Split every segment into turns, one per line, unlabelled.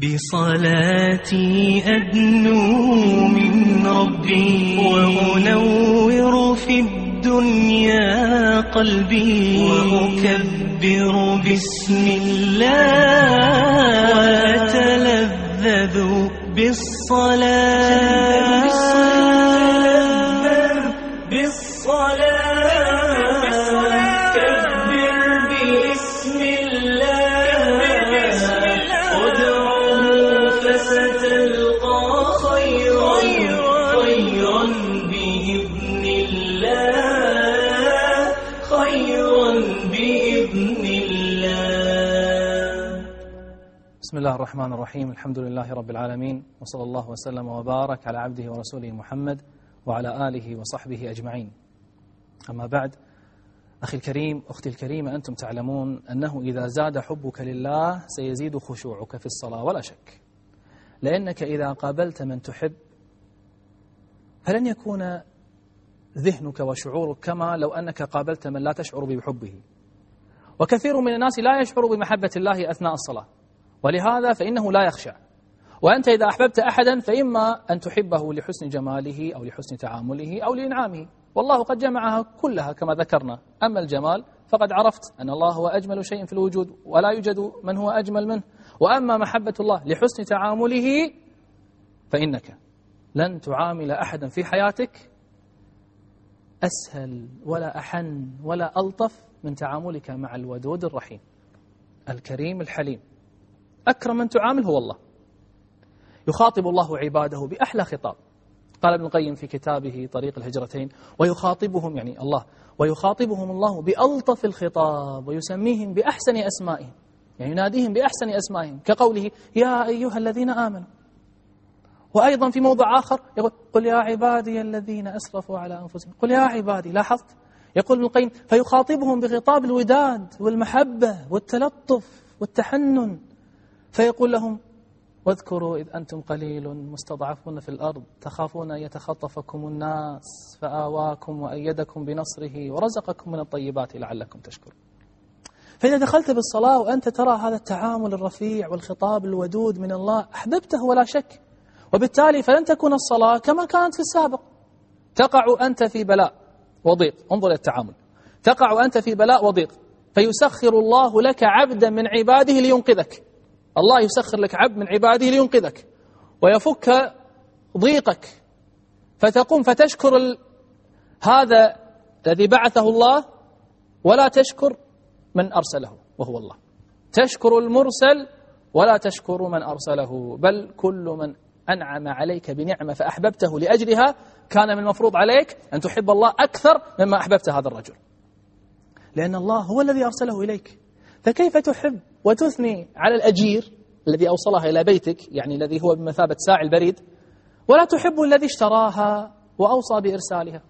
بصلاتي أدنو من ربي وأنور في الدنيا قلبي وأكبر بسم الله وأتلذذ بالصلاة
بسم الله الرحمن الرحيم. الحمد لله رب العالمين، وصلى الله وسلم وبارك على عبده ورسوله محمد وعلى آله وصحبه أجمعين. أما بعد، أخي الكريم، أختي الكريمة، أنتم تعلمون أنه إذا زاد حبك لله سيزيد خشوعك في الصلاة ولا شك، لأنك إذا قابلت من تحب فلن يكون ذهنك وشعورك كما لو أنك قابلت من لا تشعر بحبه. وكثير من الناس لا يشعر بمحبة الله أثناء الصلاة، ولهذا فإنه لا يخشع. وأنت إذا أحببت أحدا فإما أن تحبه لحسن جماله أو لحسن تعامله أو لإنعامه، والله قد جمعها كلها كما ذكرنا. أما الجمال فقد عرفت أن الله هو أجمل شيء في الوجود ولا يوجد من هو أجمل منه. وأما محبة الله لحسن تعامله فإنك لن تعامل أحدا في حياتك أسهل ولا أحن ولا ألطف من تعاملك مع الودود الرحيم الكريم الحليم. أكرم من تعامل هو الله. يخاطب الله عباده بأحلى خطاب. قال ابن القيم في كتابه طريق الهجرتين: ويخاطبهم، يعني الله، ويخاطبهم الله بألطف الخطاب ويسميهم بأحسن أسمائهم، يعني يناديهم بأحسن أسمائهم، كقوله: يا أيها الذين آمنوا. وأيضا في موضع آخر يقول: قل يا عبادي الذين أسرفوا على أنفسهم. قل يا عبادي. لاحظت؟ يقول ابن القيم: فيخاطبهم بخطاب الوداد والمحبة والتلطف والتحنن، فيقول لهم: واذكروا إذ أنتم قليل مستضعفون في الأرض تخافون أن يتخطفكم الناس فآواكم وأيدكم بنصره ورزقكم من الطيبات لعلكم تشكرون. فإذا دخلت بالصلاة وأنت ترى هذا التعامل الرفيع والخطاب الودود من الله أحببته ولا شك، وبالتالي فلن تكون الصلاة كما كانت في السابق. تقع أنت في بلاء وضيق، انظر إلى التعامل، تقع أنت في بلاء وضيق فيسخر الله لك عبدا من عباده لينقذك. الله يسخر لك عبد من عباده لينقذك ويفك ضيقك، فتقوم فتشكر هذا الذي بعثه الله ولا تشكر من أرسله وهو الله. تشكر المرسل ولا تشكر من أرسله، بل كل من أنعم عليك بنعمة فأحببته لأجلها كان من المفروض عليك أن تحب الله أكثر مما أحببت هذا الرجل، لأن الله هو الذي أرسله إليك. فكيف تحب وتثني على الأجير الذي أوصلها إلى بيتك، يعني الذي هو بمثابة ساعي البريد، ولا تحب الذي اشتراها وأوصى بإرسالها؟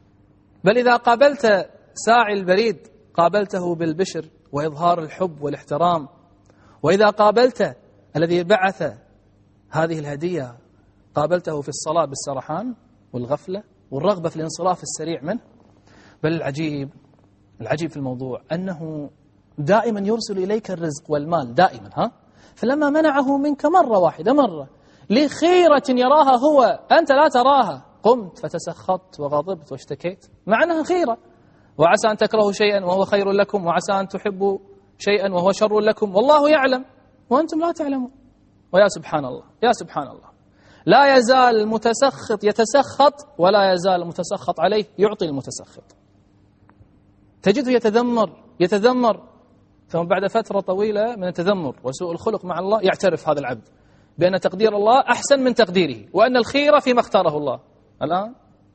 بل إذا قابلت ساعي البريد قابلته بالبشر وإظهار الحب والاحترام، وإذا قابلت الذي بعث هذه الهدية قابلته في الصلاة بالسرحان والغفلة والرغبة في الانصراف السريع منه. بل العجيب في الموضوع أنه دائما يرسل إليك الرزق والمال دائما، فلما منعه منك مرة واحدة، مرة لخيرة يراها هو أنت لا تراها، قمت فتسخطت وغضبت واشتكيت، مع أنها خيرة. وعسى أن تكرهوا شيئا وهو خير لكم، وعسى أن تحبوا شيئا وهو شر لكم، والله يعلم وأنتم لا تعلمون. ويا سبحان الله، يا سبحان الله، لا يزال المتسخط يتسخط ولا يزال المتسخط عليه يعطي المتسخط. تجده يتذمر، ثم بعد فترة طويلة من التذمر وسوء الخلق مع الله يعترف هذا العبد بأن تقدير الله أحسن من تقديره، وأن الخير فيما اختاره الله. الآن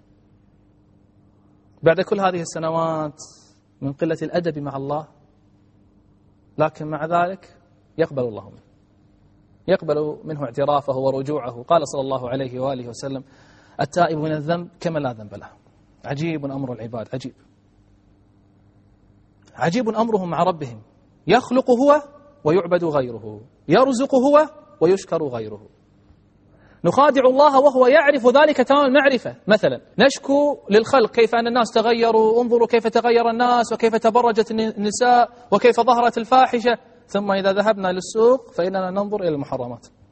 بعد كل هذه السنوات من قلة الأدب مع الله، لكن مع ذلك يقبل الله منه، يقبل منه اعترافه ورجوعه. قال صلى الله عليه وآله وسلم: التائب من الذنب كما لا ذنب له. عجيب أمر العباد، عجيب أمرهم مع ربهم. يخلق هو ويعبد غيره، يرزق هو ويشكر غيره. نخادع الله وهو يعرف ذلك تمام المعرفة. مثلا نشكو للخلق كيف أن الناس تغيروا، انظروا كيف تغير الناس وكيف تبرجت النساء وكيف ظهرت الفاحشة، ثم إذا ذهبنا للسوق فإننا ننظر إلى المحرمات.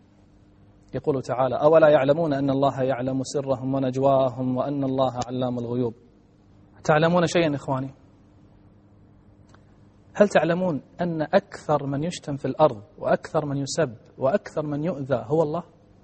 يقول تعالى: أولا يعلمون أن الله يعلم سرهم ونجواهم وأن الله علام الغيوب. تعلمون شيئا إخواني؟ هل تعلمون أن أكثر من يشتم في الأرض وأكثر من يسب وأكثر من يؤذى هو الله؟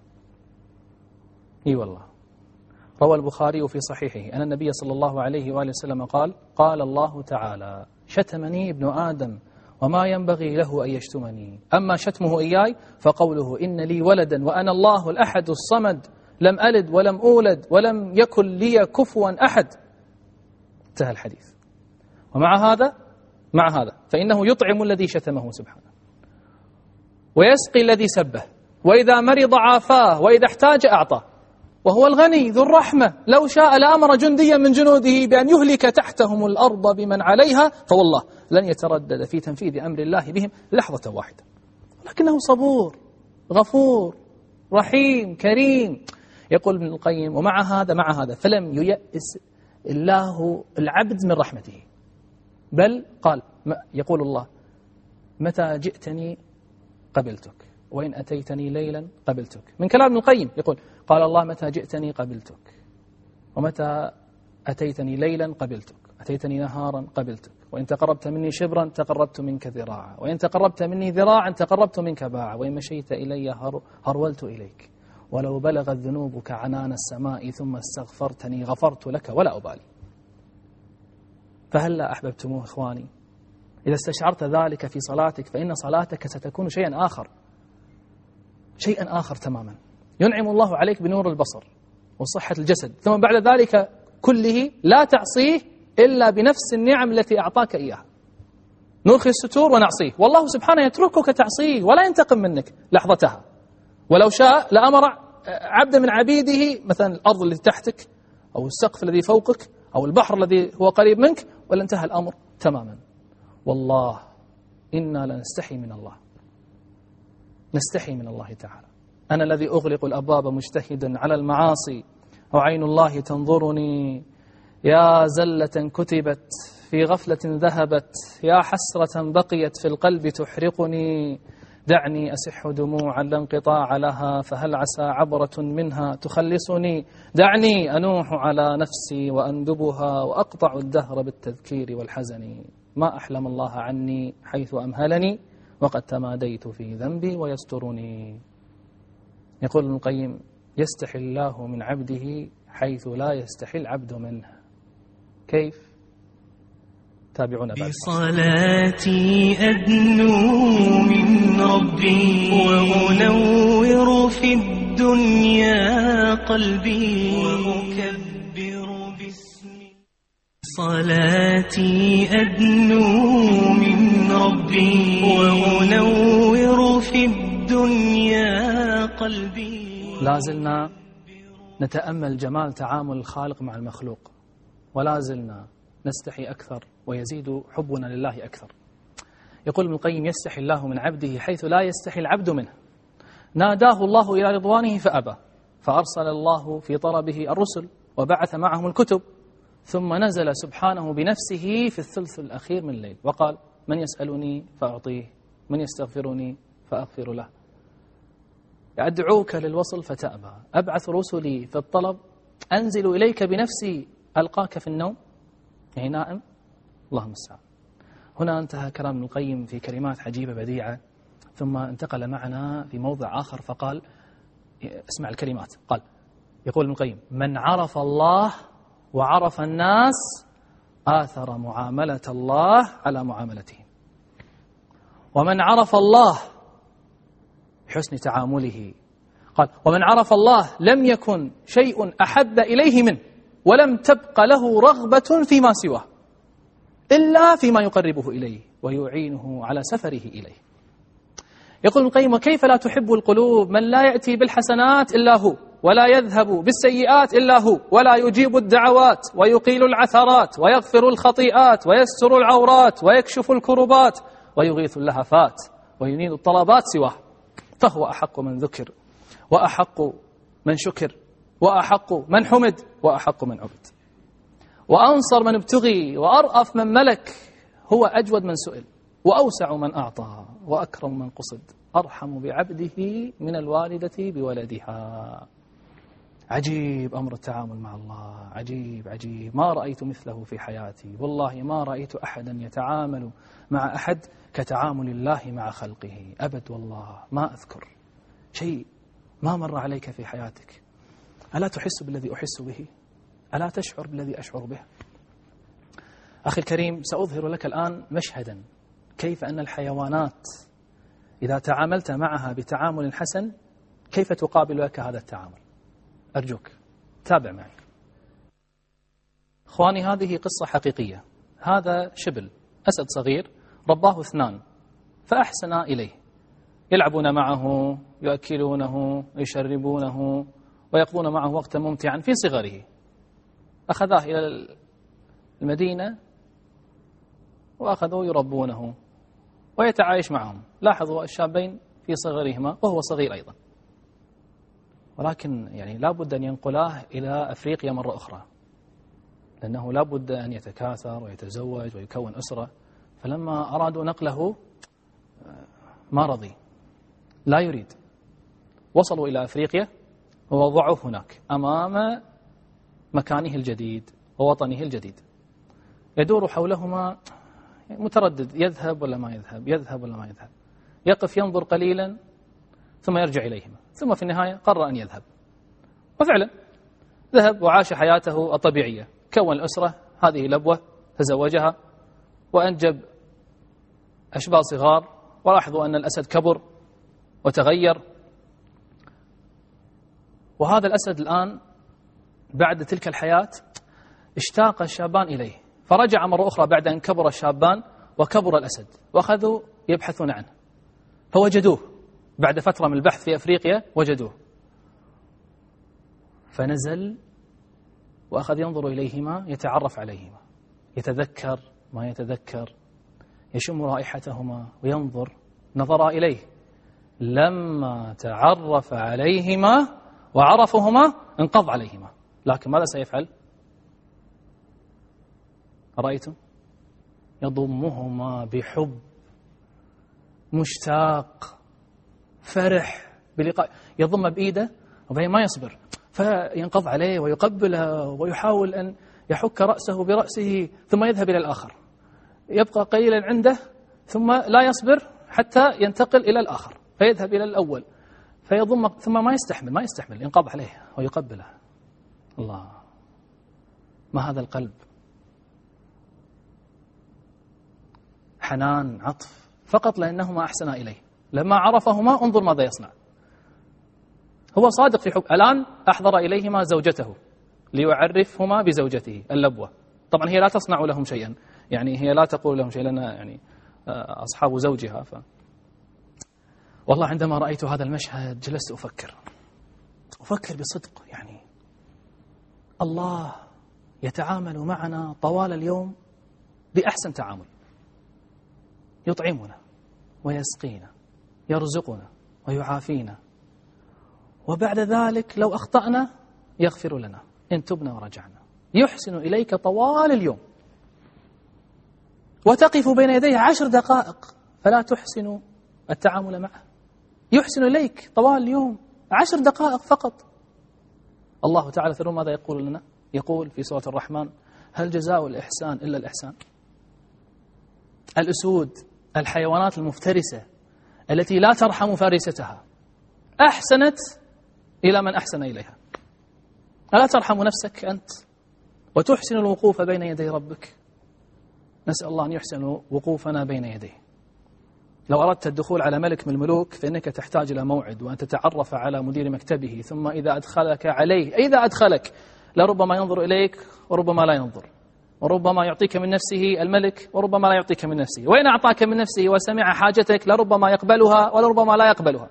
إي والله. روى البخاري في صحيحه أن النبي صلى الله عليه وآله وسلم قال الله تعالى: شتمني ابن آدم وما ينبغي له أن يشتمني، أما شتمه إياي فقوله إن لي ولدا وأنا الله الأحد الصمد لم ألد ولم أولد ولم يكن لي كفوا أحد. انتهى الحديث. ومع هذا فإنه يطعم الذي شتمه سبحانه ويسقي الذي سبه، وإذا مرض عافاه، وإذا احتاج أعطاه، وهو الغني ذو الرحمة. لو شاء لأمر جنديا من جنوده بأن يهلك تحتهم الأرض بمن عليها، فوالله لن يتردد في تنفيذ أمر الله بهم لحظة واحدة، لكنه صبور غفور رحيم كريم. يقول ابن القيم: ومع هذا فلم ييأس الله العبد من رحمته، بل قال، يقول الله: متى جئتني قبلتك وإن أتيتني ليلا قبلتك. من كلام ابن القيم يقول: قال الله: متى جئتني قبلتك، ومتى أتيتني ليلا قبلتك، أتيتني نهارا قبلتك، وإن تقربت مني شبرا تقربت منك ذراعا، وإن تقربت مني ذراعا تقربت منك باعا، وإن مشيت إلي هرولت إليك، ولو بلغت ذنوبك عنان السماء ثم استغفرتني غفرت لك ولا أبالي. فهلا أحببتموه إخواني؟ إذا استشعرت ذلك في صلاتك فإن صلاتك ستكون شيئا آخر تماما. ينعم الله عليك بنور البصر وصحة الجسد، ثم بعد ذلك كله لا تعصيه إلا بنفس النعم التي أعطاك إياها. نرخي الستور ونعصيه، والله سبحانه يتركك تعصيه ولا ينتقم منك لحظتها. ولو شاء لأمر عبد من عبيده، مثلا الأرض التي تحتك أو السقف الذي فوقك أو البحر الذي هو قريب منك، ولا انتهى الأمر تماما. والله إنا لنستحي من الله، نستحي من الله تعالى. أنا الذي أغلق الأبواب مجتهدا على المعاصي وعين الله تنظرني، يا زلة كتبت في غفلة ذهبت، يا حسرة بقيت في القلب تحرقني. دعني أسح دموعا لا انقطاع لها، فهل عسى عبرة منها تخلصني. دعني أنوح على نفسي وأندبها، وأقطع الدهر بالتذكير والحزن. ما أحلم الله عني حيث أمهلني، وقد تماديت في ذنبي ويسترني. يقول ابن القيم: يستحي الله من عبده حيث لا يستحي العبد منه. كيف؟ تابعونا بعد.
بصلاتي أدنو من ربي، وأنور في الدنيا قلبي، وأكبر باسمي. صلاتي أدنو من ربي، وأنور في الدنيا قلبي.
لازلنا نتأمل جمال تعامل الخالق مع المخلوق، ولازلنا نستحي أكثر ويزيد حبنا لله أكثر. يقول ابن القيم: يستحي الله من عبده حيث لا يستحي العبد منه. ناداه الله إلى رضوانه فأبى، فأرسل الله في طلبه الرسل وبعث معهم الكتب، ثم نزل سبحانه بنفسه في الثلث الأخير من الليل وقال: من يسألني فأعطيه، من يستغفرني فأغفر له. أدعوك للوصل فتأبى، أبعث رسلي في الطلب، أنزل إليك بنفسي ألقاك في النوم. يعني نائم؟ اللهم المستعان. هنا انتهى كلام ابن القيم في كلمات عجيبة بديعة، ثم انتقل معنا في موضع آخر فقال: اسمع الكلمات. قال: يقول ابن القيم: من عرف الله وعرف الناس آثر معاملة الله على معاملتهم، ومن عرف الله بحسن تعامله، قال: ومن عرف الله لم يكن شيء أحب إليه منه، ولم تبق له رغبة فيما سواه إلا فيما يقربه إليه ويعينه على سفره إليه. يقول ابن القيم: وكيف لا تحب القلوب من لا يأتي بالحسنات إلا هو، ولا يذهب بالسيئات إلا هو، ولا يجيب الدعوات ويقيل العثرات ويغفر الخطيئات ويستر العورات ويكشف الكربات ويغيث اللهفات وينيل الطلبات سواه، فهو أحق من ذكر، وأحق من شكر، وأحق من حمد، وأحق من عبد، وأنصر من ابتغي، وأرأف من ملك. هو أجود من سئل، وأوسع من أعطى، وأكرم من قصد. أرحم بعبده من الوالدة بولدها. عجيب أمر التعامل مع الله، عجيب عجيب، ما رأيت مثله في حياتي، والله ما رأيت أحدا يتعامل مع أحد كتعامل الله مع خلقه أبد، والله ما أذكر شيء ما مر عليك في حياتك. ألا تحس بالذي أحس به؟ ألا تشعر بالذي أشعر به؟ أخي الكريم، سأظهر لك الآن مشهدا كيف أن الحيوانات إذا تعاملت معها بتعامل حسن كيف تقابل لك هذا التعامل. أرجوك تابع معي. إخواني، هذه قصة حقيقية. هذا شبل أسد صغير رباه 2 فأحسن إليه، يلعبون معه، يؤكلونه، يشربونه، ويقضون معه وقتا ممتعا في صغره. أخذاه إلى المدينة وأخذوا يربونه ويتعايش معهم. لاحظوا الشابين في صغرهما وهو صغير أيضا، ولكن يعني لا بد أن ينقلاه إلى أفريقيا مرة أخرى، لأنه لا بد أن يتكاثر ويتزوج ويكون أسرة. فلما أرادوا نقله ما رضي، لا يريد. وصلوا إلى أفريقيا ووضعوه هناك أمام مكانه الجديد ووطنه الجديد، يدور حولهما متردد، يذهب ولا ما يذهب، يذهب ولا ما يذهب، يقف ينظر قليلا ثم يرجع إليهما، ثم في النهاية قرر أن يذهب. وفعلا ذهب وعاش حياته الطبيعية، كون الأسرة، هذه لبوة، تزوجها وأنجب أشبال صغار. ولاحظوا أن الأسد كبر وتغير. وهذا الأسد الآن بعد تلك الحياة اشتاق الشابان إليه، فرجع مرة أخرى بعد أن كبر الشابان وكبر الأسد، وأخذوا يبحثون عنه فوجدوه. بعد فترة من البحث في أفريقيا وجدوه، فنزل وأخذ ينظر إليهما، يتعرف عليهما، يتذكر ما يتذكر، يشم رائحتهما وينظر. نظر إليه، لما تعرف عليهما وعرفهما انقض عليهما. لكن ماذا سيفعل؟ رأيتم؟ يضمهما بحب، مشتاق، فرح بلقاء، يضم بإيده وبين ما يصبر، فينقض عليه ويقبله ويحاول أن يحك رأسه برأسه، ثم يذهب إلى الآخر، يبقى قليلا عنده، ثم لا يصبر حتى ينتقل إلى الآخر، فيذهب إلى الأول فيضم، ثم ما يستحمل ينقض عليه ويقبله. الله، ما هذا القلب! حنان، عطف، فقط لأنهما أحسنا إليه. لما عرفهما انظر ماذا يصنع. هو صادق في حب. الآن أحضر إليهما زوجته ليعرفهما بزوجته اللبوة. طبعا هي لا تصنع لهم شيئا، يعني هي لا تقول لهم شيء، لأن يعني أصحاب زوجها. والله عندما رأيت هذا المشهد جلست أفكر بصدق، يعني الله يتعامل معنا طوال اليوم بأحسن تعامل، يطعمنا ويسقينا، يرزقنا ويعافينا، وبعد ذلك لو أخطأنا يغفر لنا إن تبنا ورجعنا، يحسن إليك طوال اليوم، وتقف بين يديه 10 دقائق فلا تحسن التعامل معه، يحسن إليك طوال اليوم 10 دقائق فقط. الله تعالى ترون ماذا يقول لنا؟ يقول في سورة الرحمن: هل جزاء الإحسان إلا الإحسان؟ الأسود، الحيوانات المفترسة التي لا ترحم فارستها، أحسنت إلى من أحسن إليها. ألا ترحم نفسك أنت وتحسن الوقوف بين يدي ربك؟ نسأل الله أن يحسن وقوفنا بين يديه. لو أردت الدخول على ملك من الملوك فإنك تحتاج إلى موعد، وأن تتعرف على مدير مكتبه، ثم إذا أدخلك عليه، إذا أدخلك لربما ينظر إليك وربما لا ينظر، وربما يعطيك من نفسه الملك وربما لا يعطيك من نفسه، وإن أعطاك من نفسه وسمع حاجتك لربما يقبلها ولربما لا يقبلها.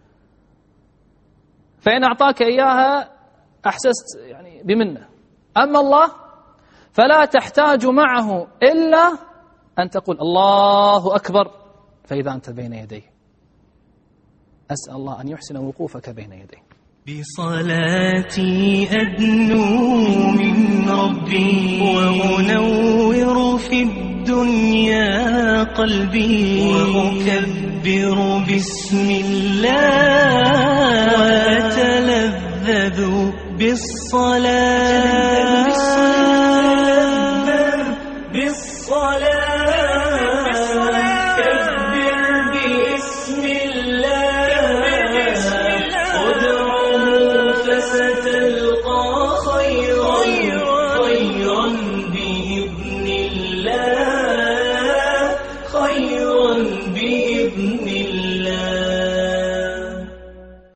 فإن أعطاك إياها أحسست يعني بمنه. أما الله فلا تحتاج معه إلا أن تقول الله أكبر فإذا أنت بين يديه. أسأل الله أن يحسن وقوفك بين يديه.
بصلاتي أدنو من ربي وأنور في الدنيا قلبي وأكبر بسم الله وأتلذذ بالصلاة كبر باسم الله وادعه فستلقى خيرا بإذن الله